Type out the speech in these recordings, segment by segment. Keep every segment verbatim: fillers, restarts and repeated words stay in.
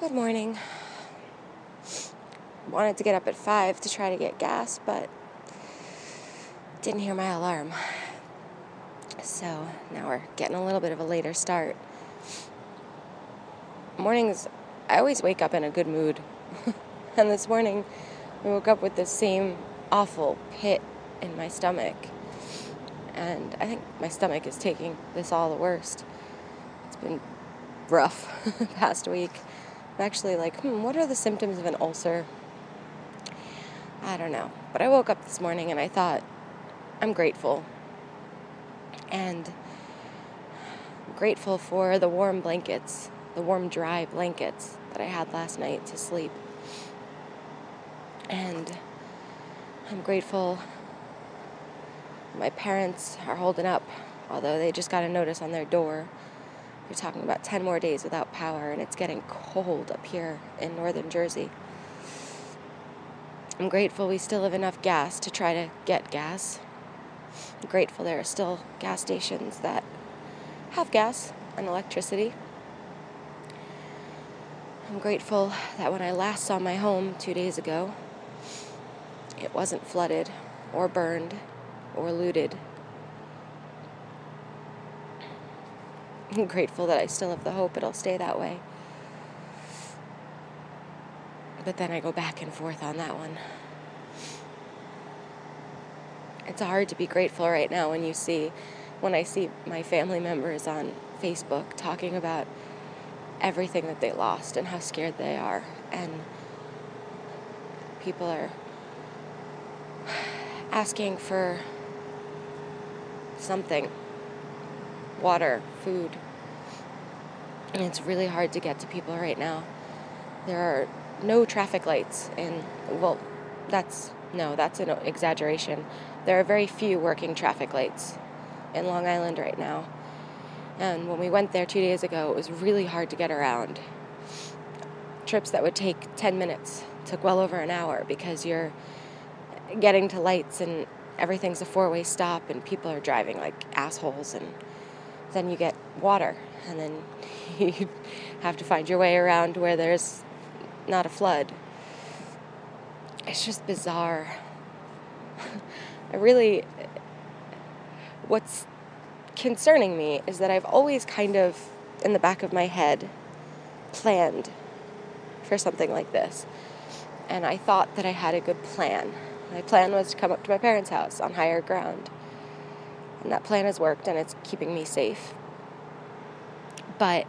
Good morning. Wanted to get up at five to try to get gas, but didn't hear my alarm. So now we're getting a little bit of a later start. Mornings, I always wake up in a good mood. And this morning, I woke up with the same awful pit in my stomach. And I think my stomach is taking this all the worst. It's been rough the past week. I'm actually like, hmm, what are the symptoms of an ulcer? I don't know. But I woke up this morning and I thought, I'm grateful. And I'm grateful for the warm blankets, the warm, dry blankets that I had last night to sleep. And I'm grateful my parents are holding up, although they just got a notice on their door. They're talking about ten more days without power, and it's getting cold up here in northern Jersey. I'm grateful we still have enough gas to try to get gas. I'm grateful there are still gas stations that have gas and electricity. I'm grateful that when I last saw my home two days ago, it wasn't flooded or burned or looted. I'm grateful that I still have the hope it'll stay that way. But then I go back and forth on that one. It's hard to be grateful right now when you see, when I see my family members on Facebook talking about everything that they lost and how scared they are. And people are asking for something, water, food. And it's really hard to get to people right now. There are no traffic lights in, well, that's, no, that's an exaggeration. There are very few working traffic lights in Long Island right now. And when we went there two days ago, it was really hard to get around. Trips that would take ten minutes took well over an hour because you're getting to lights and everything's a four-way stop and people are driving like assholes, and then you get water and then you have to find your way around where there's not a flood. It's just bizarre. I really, what's concerning me is that I've always kind of, in the back of my head, planned for something like this. And I thought that I had a good plan. My plan was to come up to my parents' house on higher ground. And that plan has worked, and it's keeping me safe. But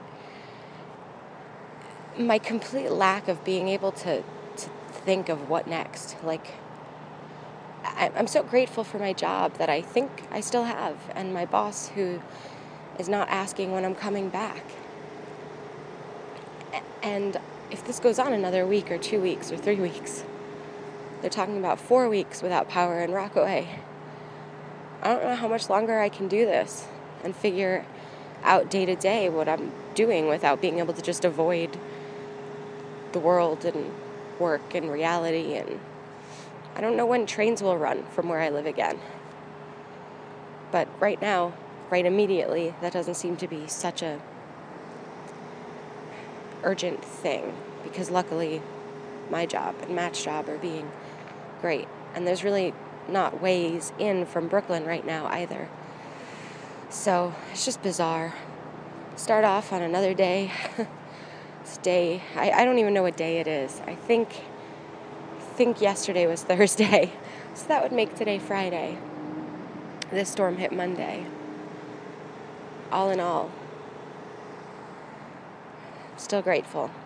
my complete lack of being able to, to think of what next, like, I, I'm so grateful for my job that I think I still have, and my boss who is not asking when I'm coming back. And if this goes on another week or two weeks or three weeks, they're talking about four weeks without power in Rockaway. I don't know how much longer I can do this and figure out day to day what I'm doing without being able to just avoid the world and work and reality. And I don't know when trains will run from where I live again. But right now, right immediately, that doesn't seem to be such a urgent thing, because luckily my job and Matt's job are being great. And there's really not ways in from Brooklyn right now either. So it's just bizarre. Start off on another day. It's day, I, I don't even know what day it is. I think, I think yesterday was Thursday. So that would make today Friday. This storm hit Monday. All in all, I'm still grateful.